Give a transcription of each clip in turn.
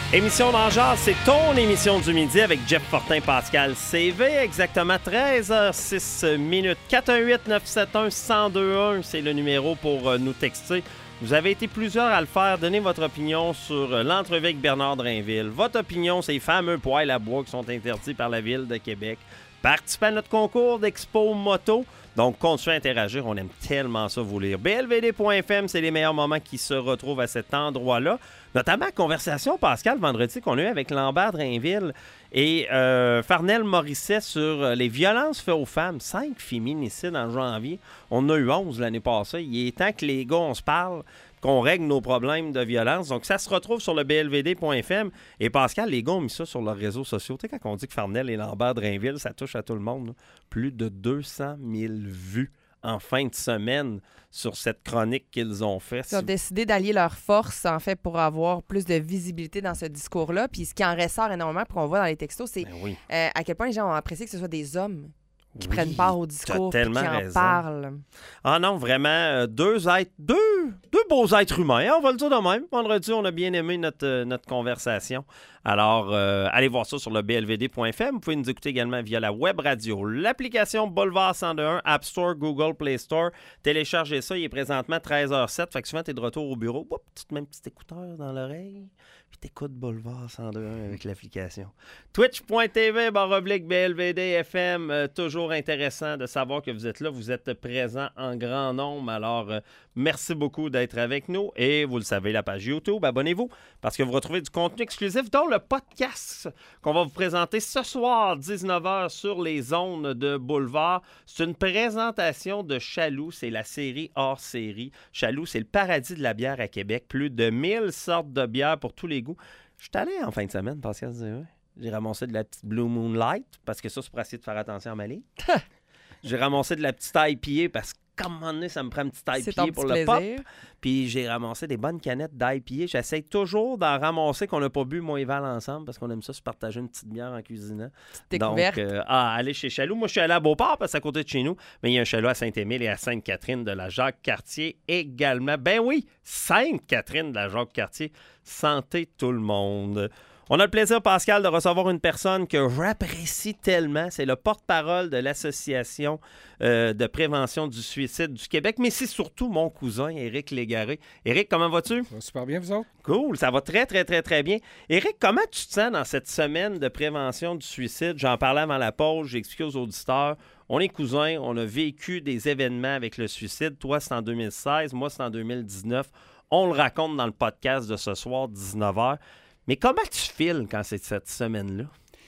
Émission dans le genre, c'est ton émission du midi avec Jeff Fortin, Pascal CV. Exactement 13h06 minutes. 418-971-1021, c'est le numéro pour nous texter. Vous avez été plusieurs à le faire. Donnez votre opinion sur l'entrevue avec Bernard Drainville. Votre opinion, ces fameux poêles à bois qui sont interdits par la Ville de Québec. Participez à notre concours d'Expo Moto. Donc, continuez à interagir. On aime tellement ça vous lire. blvd.fm, c'est les meilleurs moments qui se retrouvent à cet endroit-là. Notamment la conversation, Pascal, vendredi, qu'on a eu avec Lambert Drainville et Farnell Morisset sur les violences faites aux femmes. 5 féminicides en janvier. On en a eu 11 l'année passée. Il est temps que les gars, on se parle, qu'on règle nos problèmes de violence. Donc, ça se retrouve sur le blvd.fm. Et Pascal, les gars ont mis ça sur leurs réseaux sociaux. Tu sais, quand on dit que Farnell et Lambert Drainville, ça touche à tout le monde. Là. Plus de 200 000 vues en fin de semaine sur cette chronique qu'ils ont faite. Ils ont décidé d'allier leurs forces, en fait, pour avoir plus de visibilité dans ce discours-là. Puis ce qui en ressort énormément, puis qu'on voit dans les textos, c'est à quel point les gens ont apprécié que ce soit des hommes qui prennent part au discours et qui en parlent. Ah non, vraiment, deux beaux êtres humains, hein, on va le dire de même. Vendredi, on a bien aimé notre conversation. Alors, allez voir ça sur le blvd.fm. Vous pouvez nous écouter également via la web radio. L'application Boulevard 101, App Store, Google Play Store. Téléchargez ça, il est présentement 13h07. Fait que souvent, tu es de retour au bureau. Tu te mets un petit écouteur dans l'oreille. Puis t'écoutes Boulevard 102.1 avec l'application. Twitch.tv/BLVDFM. Toujours intéressant de savoir que vous êtes là. Vous êtes présents en grand nombre. Alors, merci beaucoup d'être avec nous. Et vous le savez, la page YouTube, abonnez-vous parce que vous retrouvez du contenu exclusif, dont le podcast qu'on va vous présenter ce soir, 19h, sur les ondes de Boulevard. C'est une présentation de Chaloux. C'est la série hors série. Chaloux, c'est le paradis de la bière à Québec. Plus de 1000 sortes de bières pour tous les goûts. Je suis allé en fin de semaine, Pascal. J'ai ramassé de la petite Blue Moonlight, parce que ça, c'est pour essayer de faire attention à ma ligne. J'ai ramassé de la petite IPA, parce que, comme à un moment donné, ça me prend une petite IPA pour le pop. Puis j'ai ramassé des bonnes canettes d'IPA. J'essaie toujours d'en ramasser qu'on n'a pas bu, moi et Val, ensemble, parce qu'on aime ça se partager une petite bière en cuisinant. Découverte. Donc, aller chez Chaloux. Moi, je suis allé à Beauport, parce que c'est à côté de chez nous, mais il y a un Chaloux à Saint-Émile et à Sainte-Catherine de la Jacques-Cartier également. Ben oui, Sainte-Catherine de la Jacques-Cartier. Santé tout le monde. On a le plaisir, Pascal, de recevoir une personne que j'apprécie tellement. C'est le porte-parole de l'Association de prévention du suicide du Québec, mais c'est surtout mon cousin, Éric Légaré. Éric, comment vas-tu? Ça va super bien, vous autres? Cool, ça va très, très, très, très bien. Éric, comment tu te sens dans cette semaine de prévention du suicide? J'en parlais avant la pause, j'ai expliqué aux auditeurs. On est cousins, on a vécu des événements avec le suicide. Toi, c'est en 2016, moi, c'est en 2019. On le raconte dans le podcast de ce soir, 19h. Mais comment tu files quand c'est cette semaine-là?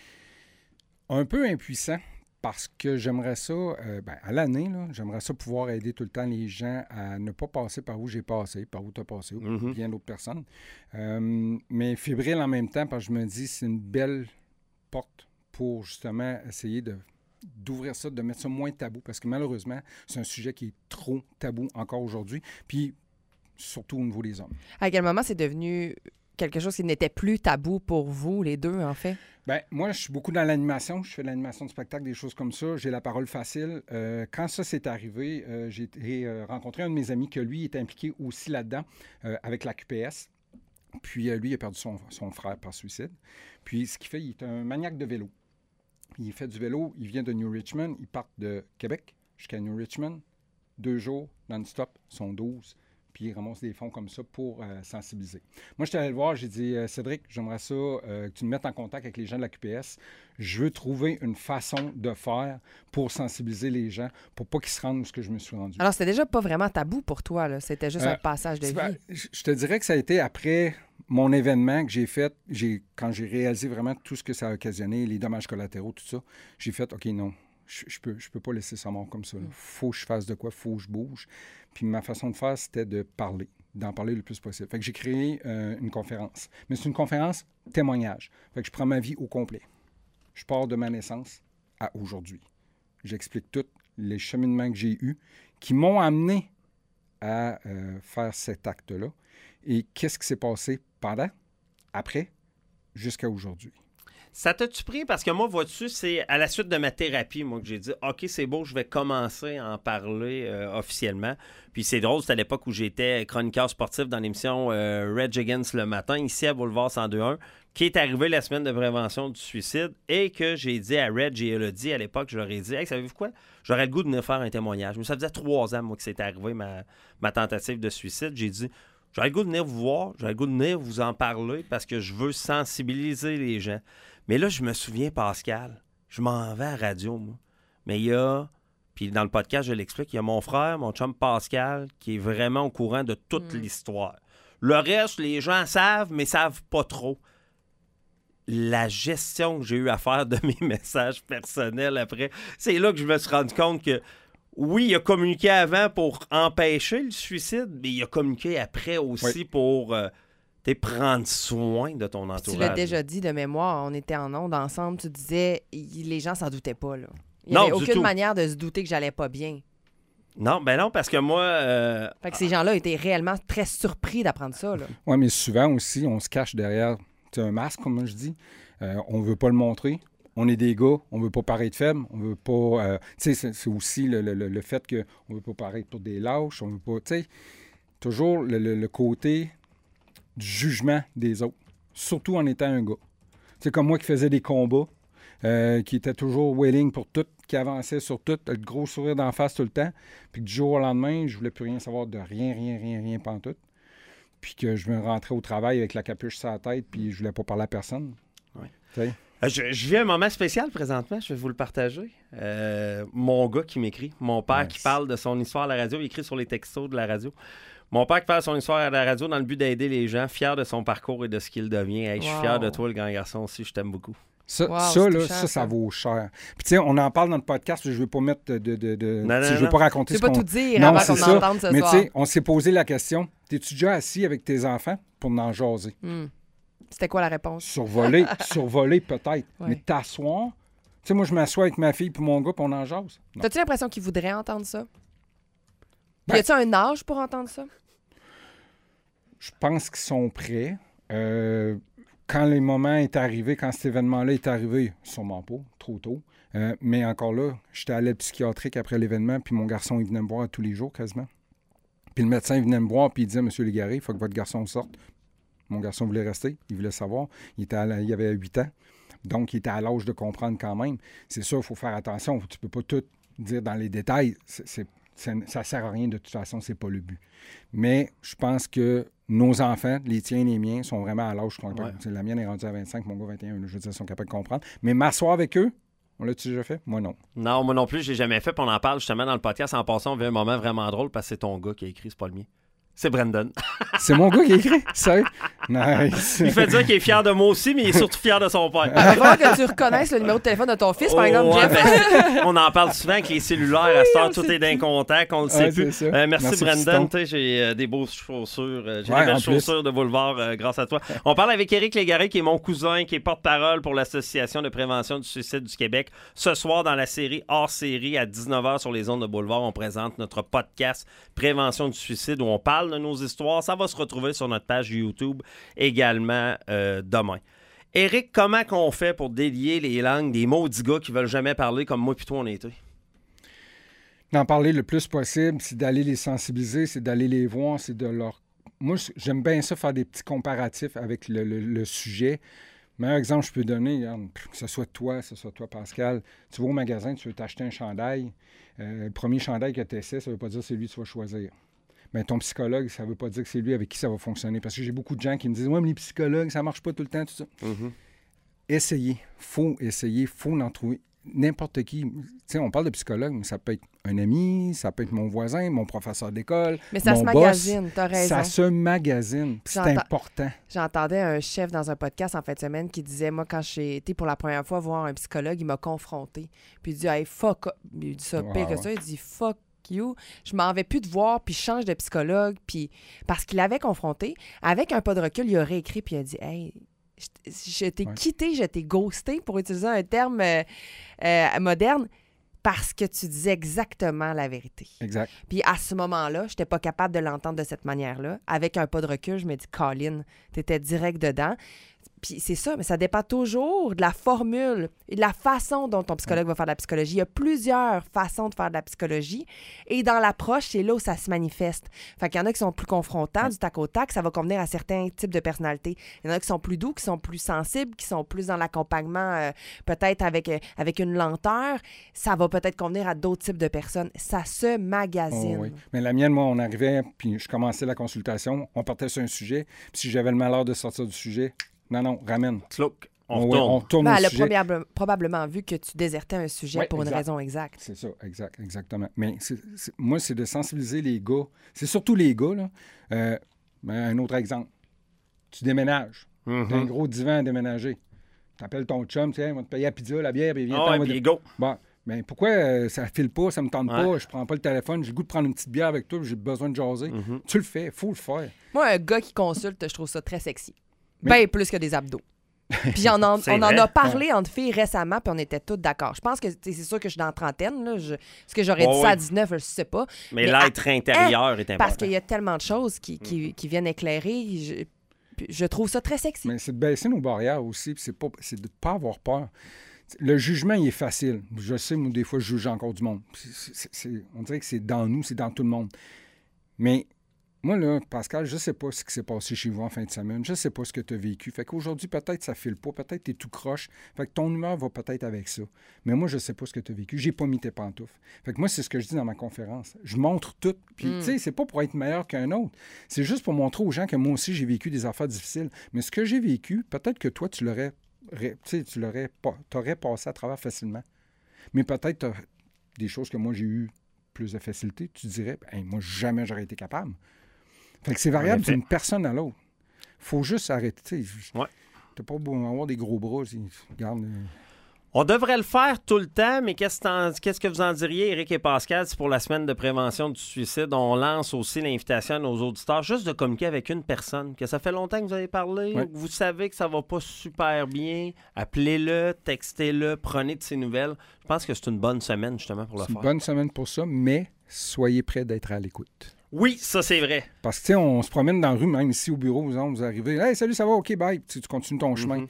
Un peu impuissant, parce que j'aimerais ça, à l'année, là, j'aimerais ça pouvoir aider tout le temps les gens à ne pas passer par où j'ai passé, par où tu as passé, ou bien d'autres personnes. Mais fébrile en même temps, parce que je me dis c'est une belle porte pour justement essayer d'ouvrir ça, de mettre ça moins tabou, parce que malheureusement, c'est un sujet qui est trop tabou encore aujourd'hui, puis surtout au niveau des hommes. À quel moment c'est devenu quelque chose qui n'était plus tabou pour vous, les deux, en fait? Bien, moi, je suis beaucoup dans l'animation. Je fais de l'animation de spectacle, des choses comme ça. J'ai la parole facile. Quand ça s'est arrivé, j'ai rencontré un de mes amis que lui est impliqué aussi là-dedans avec la QPS. Puis lui, il a perdu son frère par suicide. Puis ce qu'il fait, il est un maniaque de vélo. Il fait du vélo, il vient de New Richmond. Il part de Québec jusqu'à New Richmond. 2 jours non-stop, sont 12. Puis il ramasse des fonds comme ça pour sensibiliser. Moi, je suis allé le voir, j'ai dit « Cédric, j'aimerais ça que tu me mettes en contact avec les gens de la QPS. Je veux trouver une façon de faire pour sensibiliser les gens, pour pas qu'ils se rendent où ce que je me suis rendu. » Alors, c'était déjà pas vraiment tabou pour toi, là. C'était juste un passage de vie. Je te dirais que ça a été après mon événement que j'ai fait, quand j'ai réalisé vraiment tout ce que ça a occasionné, les dommages collatéraux, tout ça, j'ai fait « OK, non. Je peux pas laisser ça mort comme ça. Il faut que je fasse de quoi, il faut que je bouge. » Puis ma façon de faire, c'était d'en parler le plus possible. Fait que j'ai créé une conférence. Mais c'est une conférence témoignage. Fait que je prends ma vie au complet. Je pars de ma naissance à aujourd'hui. J'explique tous les cheminements que j'ai eus qui m'ont amené à faire cet acte-là. Et qu'est-ce qui s'est passé pendant, après, jusqu'à aujourd'hui. Ça t'a-tu pris? Parce que moi, vois-tu, c'est à la suite de ma thérapie, moi, que j'ai dit, OK, c'est beau, je vais commencer à en parler officiellement. Puis c'est drôle, c'était à l'époque où j'étais chroniqueur sportif dans l'émission Reg Against le matin, ici à Boulevard 102.1, qui est arrivé la semaine de prévention du suicide et que j'ai dit à Reg et Elodie, à l'époque, je leur ai dit, hey, savez-vous quoi? J'aurais le goût de venir faire un témoignage. Mais ça faisait 3 ans, moi, que c'était arrivé ma tentative de suicide. J'ai dit, j'aurais le goût de venir vous voir, j'aurais le goût de venir vous en parler parce que je veux sensibiliser les gens. Mais là, je me souviens, Pascal, je m'en vais à la radio, moi. Mais il y a, puis dans le podcast, je l'explique, il y a mon frère, mon chum Pascal, qui est vraiment au courant de toute l'histoire. Le reste, les gens savent, mais savent pas trop. La gestion que j'ai eu à faire de mes messages personnels après, c'est là que je me suis rendu compte que oui, il a communiqué avant pour empêcher le suicide, mais il a communiqué après aussi pour prendre soin de ton entourage. Tu l'as déjà dit de mémoire, on était en ondes ensemble, tu disais, les gens s'en doutaient pas. Là. Il n'y avait aucune manière de se douter que j'allais pas bien. Non, ben non, parce que moi... Fait que ces gens-là étaient réellement très surpris d'apprendre ça. Oui, mais souvent aussi, on se cache derrière un masque, comme je dis. On veut pas le montrer. On est des gars, on veut pas paraître faible, on veut pas... tu sais, c'est aussi le fait qu'on veut pas paraître pour des lâches, on veut pas... Tu sais, toujours le côté du jugement des autres, surtout en étant un gars. C'est comme moi qui faisais des combats, qui était toujours willing pour tout, qui avançait sur tout, le gros sourire d'en face tout le temps, puis que du jour au lendemain, je voulais plus rien savoir de rien pantoute, puis que je me rentrais au travail avec la capuche sur la tête, puis je voulais pas parler à personne. Ouais. Tu sais? Je vis un moment spécial présentement, je vais vous le partager. Mon gars qui m'écrit, mon père qui parle de son histoire à la radio, il écrit sur les textos de la radio. Mon père qui parle de son histoire à la radio dans le but d'aider les gens, fier de son parcours et de ce qu'il devient. Hey, je suis fier de toi, le grand garçon aussi, je t'aime beaucoup. Ça vaut cher. Puis tu sais, on en parle dans le podcast, je ne veux pas mettre je veux pas raconter ce qu'on... Tu veux pas tout dire avant qu'on entende ce soir. Mais tu sais, on s'est posé la question, t'es-tu déjà assis avec tes enfants pour en jaser? C'était quoi la réponse? Survoler peut-être. Mais t'asseoir, tu sais, moi je m'assois avec ma fille puis mon gars puis on en jase. T'as-tu l'impression qu'ils voudraient entendre ça? Y a-tu un âge pour entendre ça? Je pense qu'ils sont prêts. Quand le moment est arrivé, quand cet événement-là est arrivé, sûrement pas, trop tôt. Mais encore là, j'étais à l'aide psychiatrique après l'événement, puis mon garçon, il venait me voir tous les jours quasiment. Puis le médecin, il venait me voir, puis il disait, Monsieur Légaré, il faut que votre garçon sorte. Mon garçon voulait rester, il voulait savoir. Il avait 8 ans, donc il était à l'âge de comprendre quand même. C'est sûr, il faut faire attention. Tu peux pas tout dire dans les détails. Ça sert à rien de toute façon, c'est pas le but. Mais je pense que nos enfants, les tiens et les miens, sont vraiment à l'âge qu'on peut. La mienne est rendue à 25, mon gars 21. Je veux dire, ils sont capables de comprendre. Mais m'asseoir avec eux, on l'a-tu déjà fait? Moi, non. Non, moi non plus, je l'ai jamais fait. Puis on en parle justement dans le podcast. En passant, on vit un moment vraiment drôle parce que c'est ton gars qui a écrit, c'est pas le mien. C'est Brandon. C'est mon gars qui a écrit? Sérieux? Nice. Il fait dire qu'il est fier de moi aussi, mais il est surtout fier de son père. Il va falloir que tu reconnaisses le numéro de téléphone de ton fils, par exemple, Jeff. Ben, on en parle souvent avec les cellulaires. À cette heure, tout est d'un contact, on le sait plus. Merci Brandon. J'ai des beaux chaussures. J'ai des belles chaussures de boulevard grâce à toi. On parle avec Éric Légaré, qui est mon cousin, qui est porte-parole pour l'Association de prévention du suicide du Québec. Ce soir, dans la série hors-série, à 19h sur les ondes de Boulevard, on présente notre podcast Prévention du suicide, où on parle de nos histoires. Ça va se retrouver sur notre page YouTube également demain. Éric, comment qu'on fait pour délier les langues des maudits gars qui veulent jamais parler comme moi puis toi on était? D'en parler le plus possible, c'est d'aller les sensibiliser, c'est d'aller les voir, c'est de leur... Moi, j'aime bien ça, faire des petits comparatifs avec le sujet. Meilleur exemple je peux donner, regarde, que ce soit toi, Pascal, tu vas au magasin, tu veux t'acheter un chandail. Le premier chandail que tu essaies, ça ne veut pas dire que c'est lui que tu vas choisir. Mais ton psychologue, ça ne veut pas dire que c'est lui avec qui ça va fonctionner. Parce que j'ai beaucoup de gens qui me disent « Ouais, mais les psychologues, ça ne marche pas tout le temps, tout ça. Essayez. Faut en trouver n'importe qui. Tu sais, on parle de psychologue, mais ça peut être un ami, ça peut être mon voisin, mon professeur d'école, mais ça mon se boss. Magasine, t'as raison. Ça se magasine, c'est important. J'entendais un chef dans un podcast en fin de semaine qui disait, moi, quand j'ai été pour la première fois voir un psychologue, il m'a confronté. Puis il dit « Hey, fuck up. » Il dit ça pire que ça. Il dit « Fuck you. Je m'en vais plus te voir, puis je change de psychologue. » Puis parce qu'il l'avait confronté, avec un pas de recul, il a réécrit, puis il a dit « Hey, je t'ai quitté, je t'ai ghosté, pour utiliser un terme moderne, parce que tu disais exactement la vérité. » Exact. Puis à ce moment-là, je n'étais pas capable de l'entendre de cette manière-là. Avec un pas de recul, je me dis, Colin, tu étais direct dedans. Puis c'est ça, mais ça dépend toujours de la formule et de la façon dont ton psychologue va faire de la psychologie. Il y a plusieurs façons de faire de la psychologie et dans l'approche, c'est là où ça se manifeste. Fait qu'il y en a qui sont plus confrontants, du tac au tac, ça va convenir à certains types de personnalités. Il y en a qui sont plus doux, qui sont plus sensibles, qui sont plus dans l'accompagnement, peut-être avec une lenteur. Ça va peut-être convenir à d'autres types de personnes. Ça se magasine. Oh, oui. Mais la mienne, moi, on arrivait, puis je commençais la consultation, on partait sur un sujet, puis si j'avais le malheur de sortir du sujet, non, ramène. On retourne elle au sujet. a probablement vu que tu désertais un sujet pour une raison exacte. C'est ça, exactement. Mais moi, c'est de sensibiliser les gars. C'est surtout les gars, là. Un autre exemple. Tu déménages. T'as un gros divan à déménager. T'appelles ton chum, tu sais, on va te payer la pizza, la bière, puis viens puis go. Bon, mais pourquoi ça file pas, ça me tente pas, je prends pas le téléphone, j'ai le goût de prendre une petite bière avec toi, j'ai besoin de jaser. Tu le fais, faut le faire. Moi, un gars qui consulte, je trouve ça très sexy. Bien plus que des abdos. Puis on en a parlé entre filles récemment, puis on était toutes d'accord. Je pense que c'est sûr que je suis dans la trentaine. Là, est-ce que j'aurais dit ça à 19, je ne sais pas. Mais l'être intérieur est important. Parce qu'il y a tellement de choses qui viennent éclairer. Je trouve ça très sexy. Mais c'est de baisser nos barrières aussi, puis c'est de ne pas avoir peur. Le jugement, il est facile. Je sais, moi, des fois, je juge encore du monde. On dirait que c'est dans nous, c'est dans tout le monde. Mais moi, là, Pascal, je ne sais pas ce qui s'est passé chez vous en fin de semaine. Je ne sais pas ce que tu as vécu. Fait qu'aujourd'hui, peut-être ça ne file pas. Peut-être tu es tout croche. Fait que ton humeur va peut-être avec ça. Mais moi, je ne sais pas ce que tu as vécu. J'ai pas mis tes pantoufles. Fait que moi, c'est ce que je dis dans ma conférence. Je montre tout. Puis, tu sais, c'est pas pour être meilleur qu'un autre. C'est juste pour montrer aux gens que moi aussi, j'ai vécu des affaires difficiles. Mais ce que j'ai vécu, peut-être que toi, tu l'aurais passé à travers facilement. Mais peut-être des choses que moi, j'ai eu plus de facilité. Tu dirais, moi, jamais j'aurais été capable. Fait que c'est variable d'une personne à l'autre. Faut juste arrêter. T'as pas beau avoir des gros bras. Regarde. On devrait le faire tout le temps, mais qu'est-ce que vous en diriez, Éric et Pascal, si pour la semaine de prévention du suicide, on lance aussi l'invitation à nos auditeurs juste de communiquer avec une personne, que ça fait longtemps que vous avez parlé, ou que vous savez que ça va pas super bien, appelez-le, textez-le, prenez de ses nouvelles. Je pense que c'est une bonne semaine, justement, pour le faire. C'est une bonne semaine pour ça, mais soyez prêts d'être à l'écoute. Oui, ça, c'est vrai. Parce que, tu sais, on se promène dans la rue, même ici au bureau, vous arrivez. « Hey, salut, ça va? OK, bye. » Tu continues ton chemin.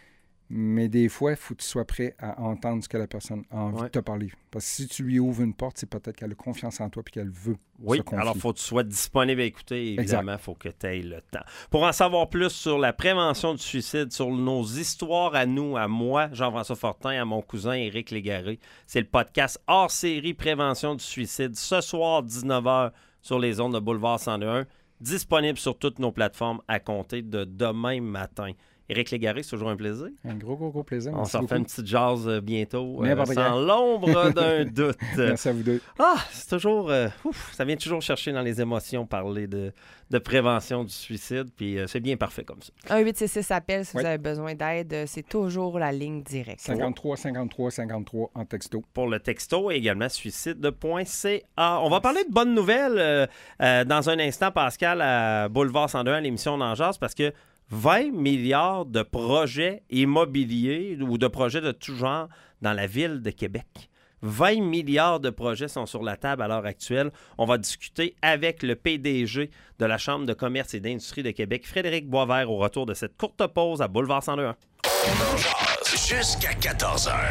Mais des fois, il faut que tu sois prêt à entendre ce que la personne a envie de te parler. Parce que si tu lui ouvres une porte, c'est peut-être qu'elle a confiance en toi et qu'elle veut se confier. Alors il faut que tu sois disponible à écouter. Évidemment, il faut que tu aies le temps. Pour en savoir plus sur la prévention du suicide, sur nos histoires à nous, à moi, Jean-François Fortin, à mon cousin Éric Légaré, c'est le podcast hors série Prévention du suicide, ce soir, 19h, sur les ondes de Boulevard 102.1, disponible sur toutes nos plateformes à compter de demain matin. Éric Légaré, c'est toujours un plaisir. Un gros plaisir. On s'en fait une petite jase bientôt, sans l'ombre d'un doute. Merci à vous deux. C'est toujours... ça vient toujours chercher dans les émotions, parler de prévention du suicide, puis c'est bien parfait comme ça. 1-866 appel si vous avez besoin d'aide. C'est toujours la ligne directe. 53 53 53 en texto. Pour le texto et également suicide.ca. On va parler de bonnes nouvelles dans un instant, Pascal, à Boulevard 102, à l'émission N'en jase, parce que 20 milliards de projets immobiliers ou de projets de tout genre dans la ville de Québec. 20 milliards de projets sont sur la table à l'heure actuelle. On va discuter avec le PDG de la Chambre de commerce et d'industrie de Québec, Frédéric Boisvert, au retour de cette courte pause à Boulevard 102.1. On en jase jusqu'à 14h.